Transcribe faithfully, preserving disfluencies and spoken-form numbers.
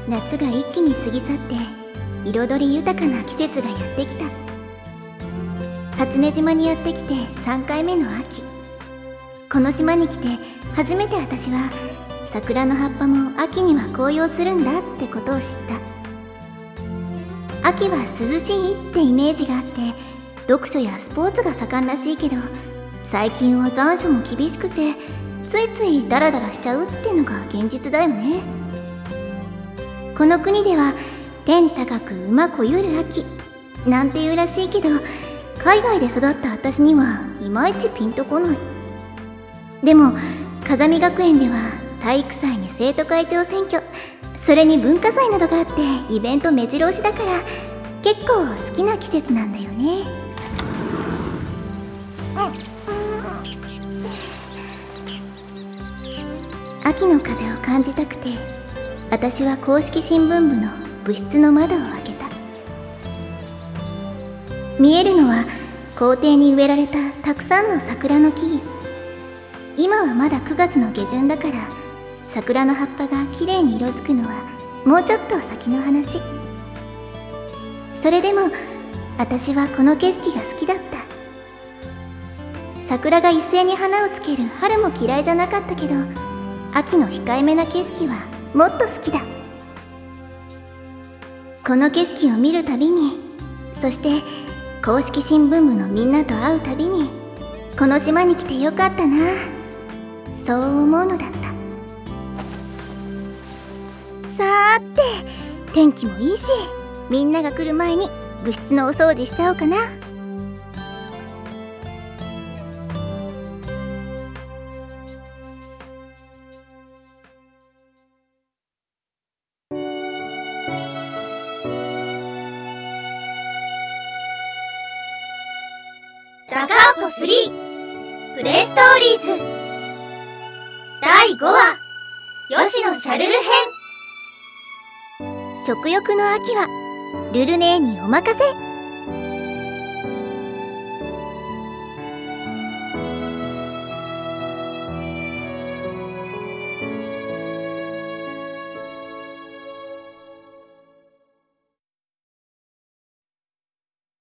夏が一気に過ぎ去って彩り豊かな季節がやってきた。初音島にやってきてさんかいめの秋。この島に来て初めて私は桜の葉っぱも秋には紅葉するんだってことを知った。秋は涼しいってイメージがあって、読書やスポーツが盛んらしいけど、最近は残暑も厳しくてついついダラダラしちゃうってのが現実だよね。この国では天高く馬こゆる秋なんていうらしいけど、海外で育った私にはいまいちピンとこない。でも風見学園では体育祭に生徒会長選挙、それに文化祭などがあってイベント目白押しだから、結構好きな季節なんだよね。秋の風を感じたくて、私は公式新聞部の部室の窓を開けた。見えるのは校庭に植えられたたくさんの桜の木々。今はまだくがつの下旬だから、桜の葉っぱがきれいに色づくのはもうちょっと先の話。それでも私はこの景色が好きだった。桜が一斉に花をつける春も嫌いじゃなかったけど、秋の控えめな景色はもっと好きだ。この景色を見るたびに、そして公式新聞部のみんなと会うたびに、この島に来てよかったな、そう思うのだった。さーて、天気もいいし、みんなが来る前に部室のお掃除しちゃおうかな。 ダカーポスリープレイストーリーズだいごわ吉野シャルル編。 食欲の秋はルルネーにお任せ。